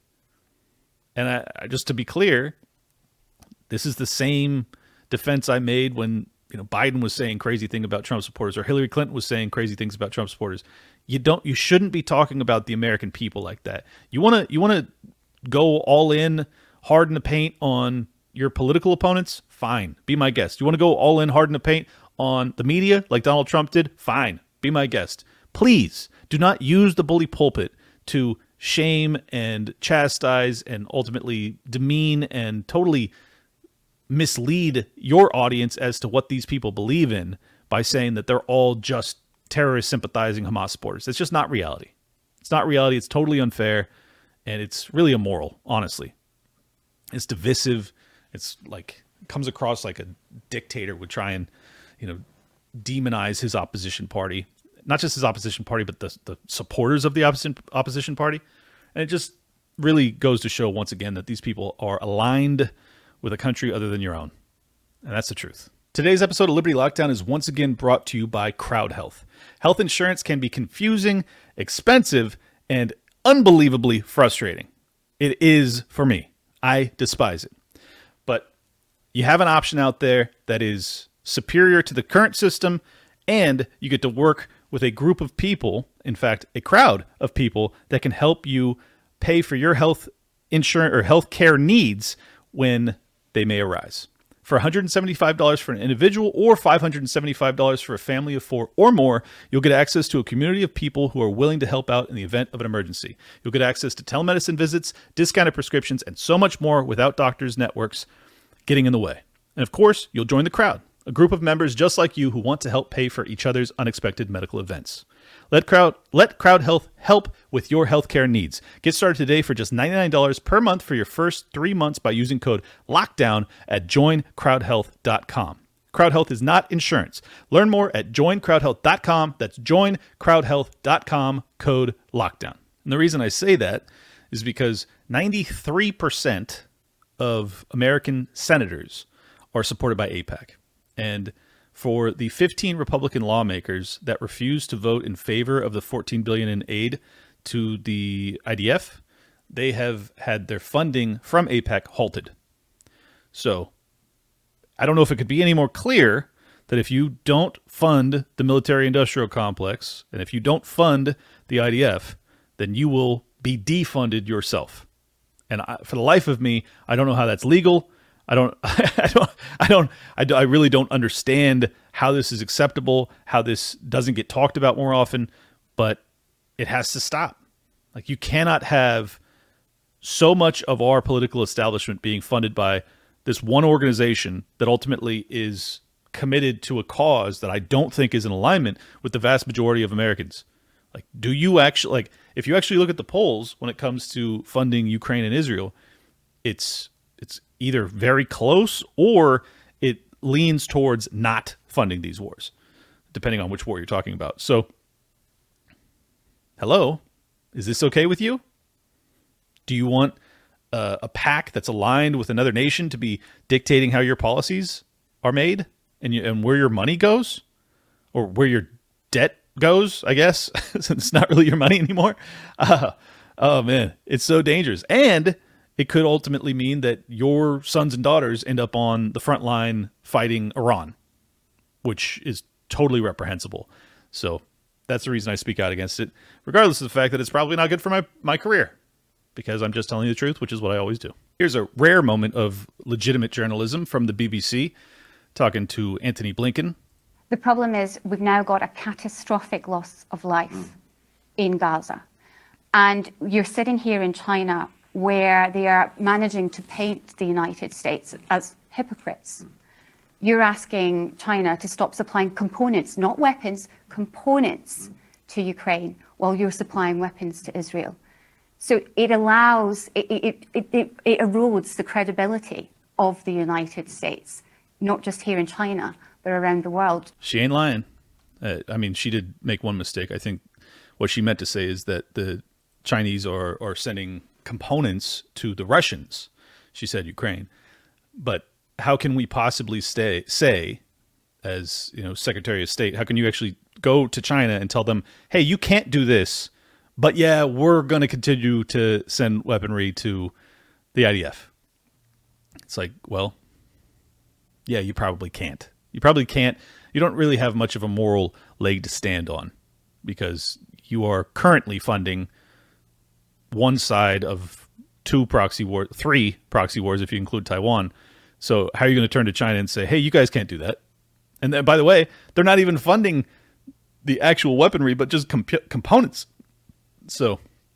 And I, I, just to be clear, this is the same defense I made when, you know, Biden was saying crazy things about Trump supporters, or Hillary Clinton was saying crazy things about Trump supporters. You don't, you shouldn't be talking about the American people like that. You want to, you want to go all in, hard in the paint on your political opponents? Fine. Be my guest. You want to go all in, hard in the paint on the media like Donald Trump did? Fine. Be my guest. Please do not use the bully pulpit to shame and chastise and ultimately demean and totally mislead your audience as to what these people believe in by saying that they're all just terrorist sympathizing Hamas supporters. It's just not reality. It's not reality. It's totally unfair, and it's really immoral, honestly. It's divisive. It's like, comes across like a dictator would try and, you know, demonize his opposition party. Not just his opposition party, but the, the supporters of the opposition, opposition party. And it just really goes to show once again that these people are aligned with a country other than your own. And that's the truth. Today's episode of Liberty Lockdown is once again brought to you by Crowd Health. Health insurance can be confusing, expensive, and unbelievably frustrating. It is for me. I despise it. But you have an option out there that is superior to the current system, and you get to work with a group of people, in fact, a crowd of people that can help you pay for your health insurance or health care needs when they may arise. For one hundred seventy-five dollars for an individual or five hundred seventy-five dollars for a family of four or more, you'll get access to a community of people who are willing to help out in the event of an emergency. You'll get access to telemedicine visits, discounted prescriptions, and so much more without doctors' networks getting in the way. And of course, you'll join the crowd, a group of members just like you who want to help pay for each other's unexpected medical events. Let Crowd let Crowd Health help with your healthcare needs. Get started today for just ninety-nine dollars per month for your first three months by using code LOCKDOWN at join crowd health dot com. Crowd Health is not insurance. Learn more at join crowd health dot com. That's join crowd health dot com, code LOCKDOWN. And the reason I say that is because ninety-three percent of American senators are supported by AIPAC. And for the fifteen Republican lawmakers that refused to vote in favor of the fourteen billion dollars in aid to the I D F, they have had their funding from AIPAC halted. So I don't know if it could be any more clear that if you don't fund the military-industrial complex, and if you don't fund the I D F, then you will be defunded yourself. And I, for the life of me, I don't know how that's legal. I don't, I don't, I don't, I, don't, I really don't understand how this is acceptable, how this doesn't get talked about more often, but it has to stop. Like, you cannot have so much of our political establishment being funded by this one organization that ultimately is committed to a cause that I don't think is in alignment with the vast majority of Americans. Like, do you actually, like, if you actually look at the polls when it comes to funding Ukraine and Israel, it's it's either very close or it leans towards not funding these wars, depending on which war you're talking about. So, hello, is this okay with you? Do you want uh, a pact that's aligned with another nation to be dictating how your policies are made and you, and where your money goes, or where your debt goes, I guess, since it's not really your money anymore? Uh, oh, man, it's so dangerous. And it could ultimately mean that your sons and daughters end up on the front line fighting Iran, which is totally reprehensible. So that's the reason I speak out against it, regardless of the fact that it's probably not good for my, my career, because I'm just telling you the truth, which is what I always do. Here's a rare moment of legitimate journalism from the B B C, talking to Anthony Blinken. The problem is we've now got a catastrophic loss of life mm. in Gaza. And you're sitting here in China where they are managing to paint the United States as hypocrites. Mm. You're asking China to stop supplying components, not weapons, components mm. to Ukraine, while you're supplying weapons to Israel. So it allows, it, it, it, it, it erodes the credibility of the United States, not just here in China, but around the world. She ain't lying. Uh, I mean, she did make one mistake. I think what she meant to say is that the Chinese are, are sending components to the Russians. She said Ukraine. But how can we possibly stay, say, as, you know, Secretary of State, how can you actually go to China and tell them, hey, you can't do this, but yeah, we're going to continue to send weaponry to the I D F? It's like, well, yeah, you probably can't. You probably can't. You don't really have much of a moral leg to stand on, because you are currently funding one side of two proxy wars, three proxy wars if you include Taiwan. So how are you going to turn to China and say, hey, you guys can't do that? And then, by the way, they're not even funding the actual weaponry, but just comp- components. So,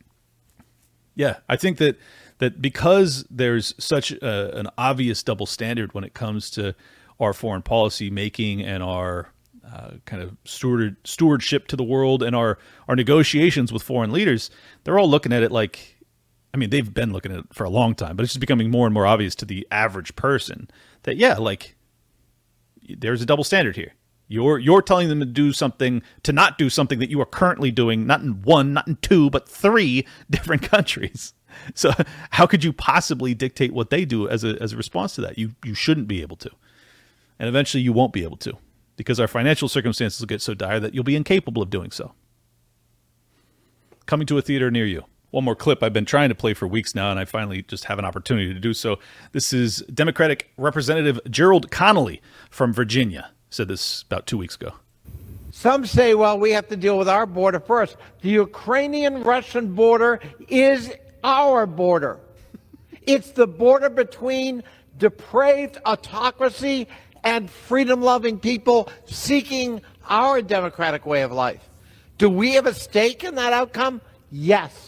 yeah, I think that that because there's such a, an obvious double standard when it comes to our foreign policy making and our uh, kind of steward, stewardship to the world and our, our negotiations with foreign leaders, they're all looking at it like, I mean, they've been looking at it for a long time, but it's just becoming more and more obvious to the average person that, yeah, like, there's a double standard here. You're you're telling them to do something, to not do something that you are currently doing, not in one, not in two, but three different countries. So how could you possibly dictate what they do as a as a response to that? You you shouldn't be able to. And eventually you won't be able to, because our financial circumstances will get so dire that you'll be incapable of doing so. Coming to a theater near you. One more clip I've been trying to play for weeks now, and I finally just have an opportunity to do so. This is Democratic Representative Gerald Connolly from Virginia. Said this about two weeks ago. Some say, well, we have to deal with our border first. The Ukrainian-Russian border is our border. It's the border between depraved autocracy and freedom-loving people seeking our democratic way of life. Do we have a stake in that outcome? Yes.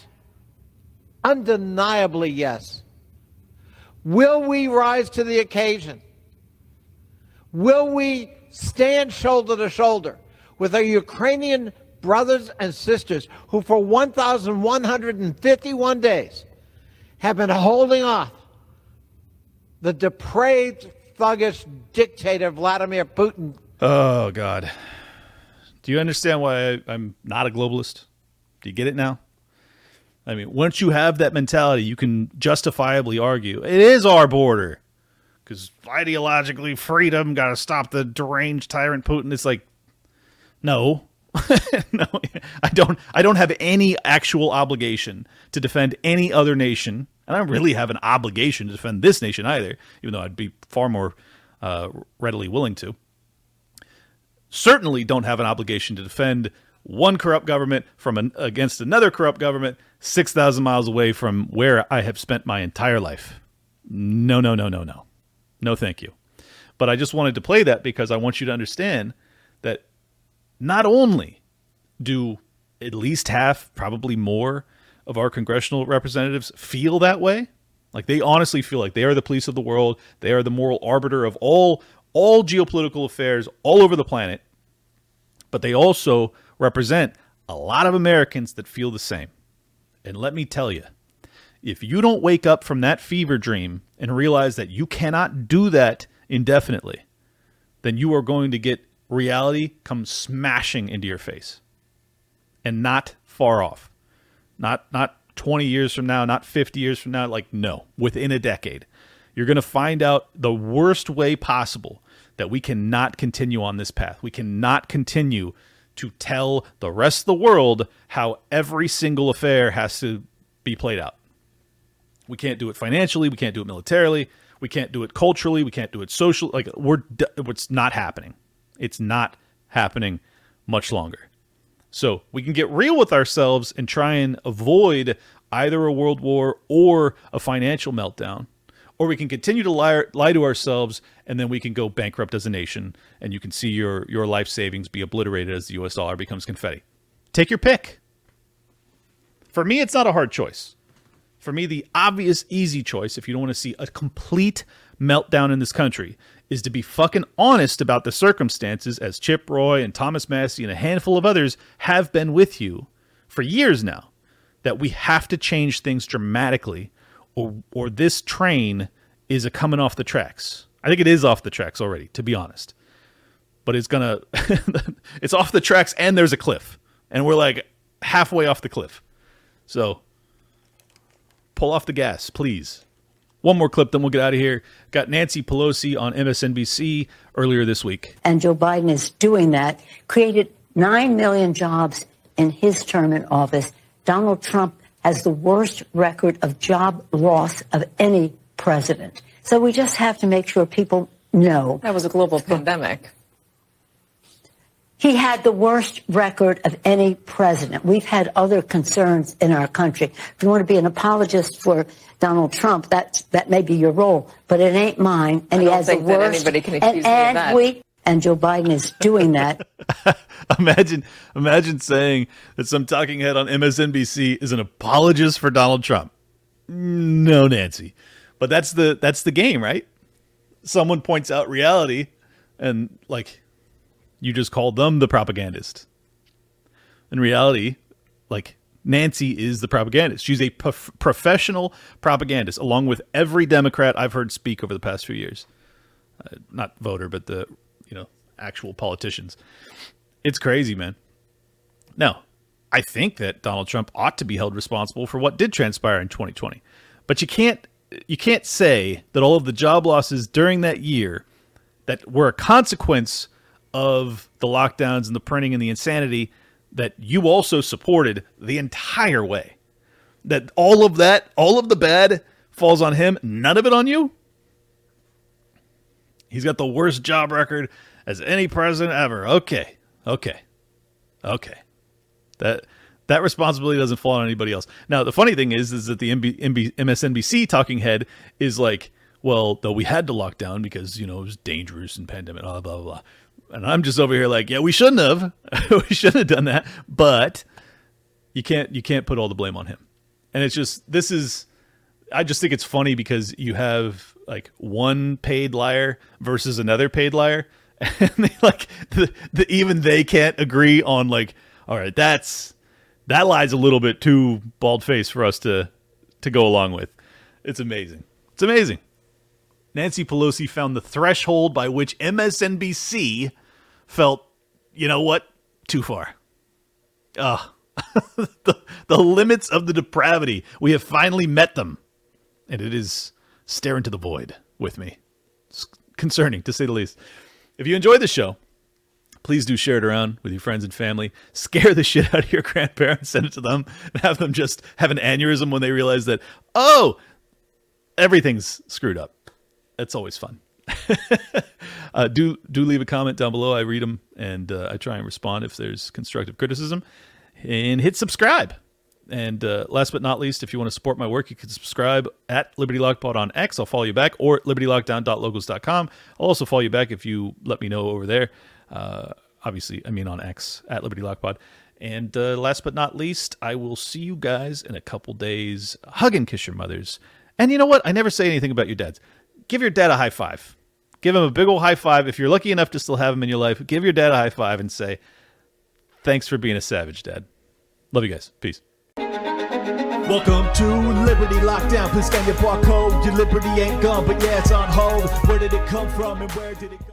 Undeniably, yes. Will we rise to the occasion? Will we stand shoulder to shoulder with our Ukrainian brothers and sisters who for one thousand one hundred fifty-one days have been holding off the depraved, thuggish dictator Vladimir Putin? Oh, God. Do you understand why I, I'm not a globalist? Do you get it now? I mean, once you have that mentality, you can justifiably argue it is our border. Because ideologically, freedom, got to stop the deranged tyrant Putin. It's like, no, no, I don't. I don't have any actual obligation to defend any other nation, and I don't really have an obligation to defend this nation either, even though I'd be far more uh, readily willing to. Certainly, don't have an obligation to defend one corrupt government from an, against another corrupt government six thousand miles away from where I have spent my entire life. No, no, no, no, no. No, thank you. But I just wanted to play that because I want you to understand that not only do at least half, probably more, of our congressional representatives feel that way, like they honestly feel like they are the police of the world, they are the moral arbiter of all all geopolitical affairs all over the planet, but they also represent a lot of Americans that feel the same. And let me tell you, if you don't wake up from that fever dream and realize that you cannot do that indefinitely, then you are going to get reality come smashing into your face. And not far off. Not not twenty years from now, not fifty years from now, like no, within a decade. You're going to find out the worst way possible that we cannot continue on this path. We cannot continue to tell the rest of the world how every single affair has to be played out. We can't do it financially. We can't do it militarily. We can't do it culturally. We can't do it socially. Like we're, it's not happening. It's not happening much longer. So we can get real with ourselves and try and avoid either a world war or a financial meltdown. Or we can continue to lie, lie to ourselves, and then we can go bankrupt as a nation, and you can see your, your life savings be obliterated as the U S dollar becomes confetti. Take your pick. For me, it's not a hard choice. For me, the obvious, easy choice, if you don't want to see a complete meltdown in this country, is to be fucking honest about the circumstances, as Chip Roy and Thomas Massie and a handful of others have been with you for years now, that we have to change things dramatically, or or this train is a coming off the tracks. I think it is off the tracks already, to be honest. But it's gonna, it's off the tracks and there's a cliff. And we're like halfway off the cliff. So pull off the gas, please. One more clip, then we'll get out of here. Got Nancy Pelosi on M S N B C earlier this week. And Joe Biden is doing that, created nine million jobs in his term in office. Donald Trump has the worst record of job loss of any president. So we just have to make sure people know. That was a global pandemic. He had the worst record of any president. We've had other concerns in our country. If you want to be an apologist for Donald Trump, that that may be your role, but it ain't mine. And I he don't has think the that worst. anybody can accuse and, me of and that. we and Joe Biden is doing that. imagine, imagine saying that some talking head on M S N B C is an apologist for Donald Trump. No, Nancy, but that's the that's the game, right? Someone points out reality, and like. You just called them the propagandist. In reality, like, Nancy is the propagandist. She's a prof- professional propagandist, along with every Democrat I've heard speak over the past few years. Uh, not voter, but the, you know, actual politicians. It's crazy, man. Now, I think that Donald Trump ought to be held responsible for what did transpire in twenty twenty. But you can't, you can't say that all of the job losses during that year that were a consequence of the lockdowns and the printing and the insanity that you also supported the entire way. That all of that, all of the bad falls on him, none of it on you? He's got the worst job record as any president ever. Okay, okay, okay. That that responsibility doesn't fall on anybody else. Now, the funny thing is, is that the M B, M B, M S N B C talking head is like, well, though we had to lock down because, you know, it was dangerous and pandemic, blah, blah, blah. And I'm just over here like, yeah, we shouldn't have. we shouldn't have done that. But you can't you can't put all the blame on him. And it's just, this is, I just think it's funny because you have like one paid liar versus another paid liar. And they like, the, the, even they can't agree on like, all right, that's, that lie's a little bit too bald-faced for us to, to go along with. It's amazing. It's amazing. Nancy Pelosi found the threshold by which M S N B C felt, you know what, too far. Uh, the, the limits of the depravity. We have finally met them. And it is staring to the void with me. It's concerning, to say the least. If you enjoyed the show, please do share it around with your friends and family. Scare the shit out of your grandparents. Send it to them. And have them just have an aneurysm when they realize that, oh, everything's screwed up. That's always fun. uh, do do leave a comment down below. I read them, and uh, I try and respond if there's constructive criticism. And hit subscribe. And uh, last but not least, if you want to support my work, you can subscribe at Liberty Lock Pod on X. I'll follow you back, or at liberty lockdown dot logos dot com. I'll also follow you back if you let me know over there. Uh, obviously, I mean on X, at Liberty Lock Pod. And uh, last but not least, I will see you guys in a couple days. Hug and kiss your mothers. And you know what? I never say anything about your dads. Give your dad a high five. Give Give him a big old high five. If you're lucky enough to still have him in your life, give your dad a high five and say, thanks for being a savage, Dad. Love you guys. Peace. Welcome to Liberty Lockdown. Please scan your barcode. Your liberty ain't gone, but yeah, it's on hold. Where did it come from and where did it go?